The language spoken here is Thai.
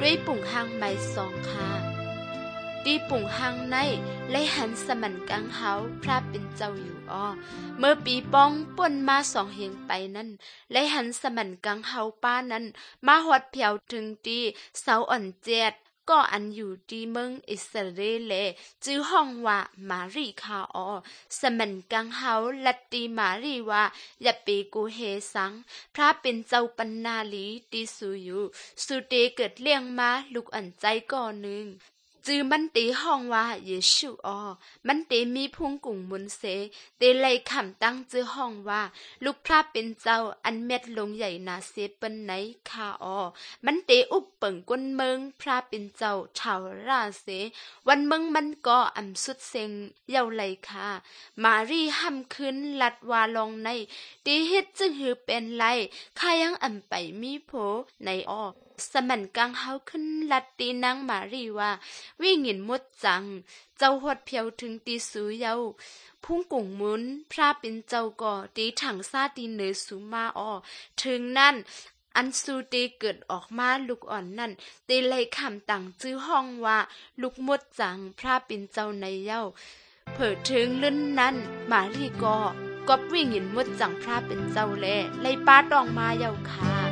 ด้วยปุ่งหางไม้สองค่ะดีปุ่งหางในไล่หันสมันกังเฮาพระเป็นเจ้าอยู่เมื่อปีป้องป่นมาสองเฮงไปนั้นไล่หันสมันกังเฮาป้านั้นมาฮอดเพียวถึงตีเสาอ่อนเจ็ดก็อันอยู่ที่เมืองอิสราเอลจื้อห้องว่ามารีคาสมันกังเฮาลัดตีมารีว่าอย่าไปกูเฮสังพระเป็นเจ้าปันนาลีตีสูอยู่สุเตเกิดเลี้ยงมาลูกอันใจก่อหนึ่งจื้อมันตีห้องว่าเยซูมันเตมีพุงกุ่งมุนเสเตไลคำตั้งจื้อห้องว่าลูกพระเป็นเจ้าอันเม็ดลงใหญ่นาเสเปิ้นไหนคามันเตอุบเปิงก้นเมืองพระเป็นเจ้าชาวราเสวันเมืองมันก็อำสุดเซ็งเยาไลคามารีห้ำขึ้นลัดวาลองในตีเฮ็ดจึงหือเป็นไรข้ายังอำไปมีโผในสมันกังเฮาขึ้นลัดตีนางมารีว่าวิ่งหินมดจังเจ้าหดเพียวถึงตีสูเยาพุ่งกุ่งมุนพระเป็นเจ้าก่อตีถังซาตีเนอสูมาถึงนั่นอันสูเตเกิดออกมาลูกอ่อนนั่นเตเลยคำต่างจื้อห้องว่าลูกมดจังพระเป็นเจ้าในเย้าเผิดถึงลื่นนั้นมารีก็วิ่งหินมดจังพระเป็นเจ้าแลไล่ป้าตองมาเย้าค่ะ